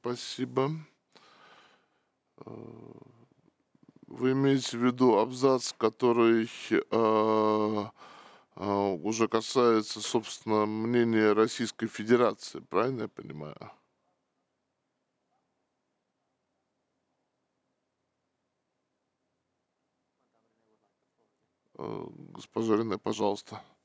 спасибо. Э, Вы имеете в виду абзац, который уже касается, собственно, мнения Российской Федерации, правильно я понимаю? Госпожа Рене, пожалуйста.